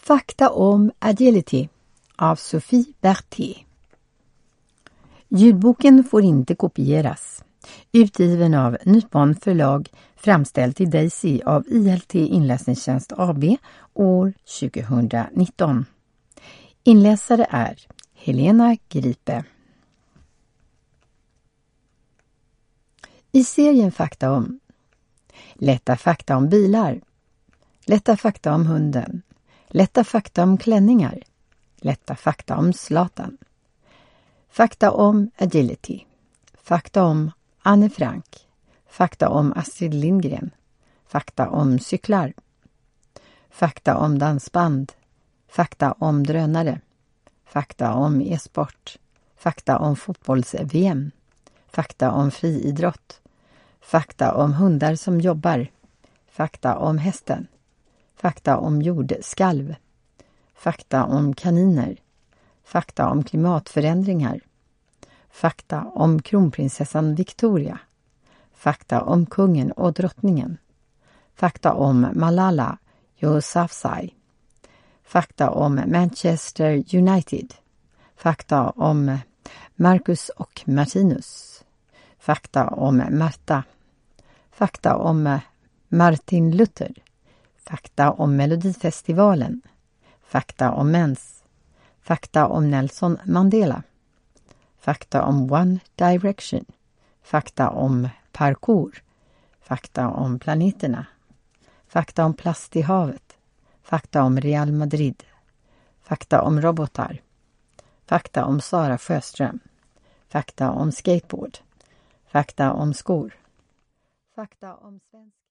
Fakta om agility av Sophie Berthier. Ljudboken får inte kopieras. Utgiven av Nypon förlag, framställd till Daisy av ILT Inläsningstjänst AB år 2019. Inläsare är Helena Gripe. I serien Fakta om: lätta fakta om bilar, lätta fakta om hunden, lätta fakta om klänningar, lätta fakta om Zlatan, fakta om agility, fakta om Anne Frank, fakta om Astrid Lindgren, fakta om cyklar, fakta om dansband, fakta om drönare, fakta om e-sport, fakta om fotbolls-VM, fakta om friidrott, fakta om hundar som jobbar, fakta om hästen, fakta om jordskalv, fakta om kaniner, fakta om klimatförändringar, fakta om kronprinsessan Victoria, fakta om kungen och drottningen, fakta om Malala Yousafzai, fakta om Manchester United, fakta om Marcus och Martinus, fakta om Marta, fakta om Martin Luther, fakta om Melodifestivalen, fakta om mens, fakta om Nelson Mandela, fakta om One Direction, fakta om parkour, fakta om planeterna, fakta om plast i havet, fakta om Real Madrid, fakta om robotar, fakta om Sara Sjöström, fakta om skateboard, fakta om skor, fakta om svensk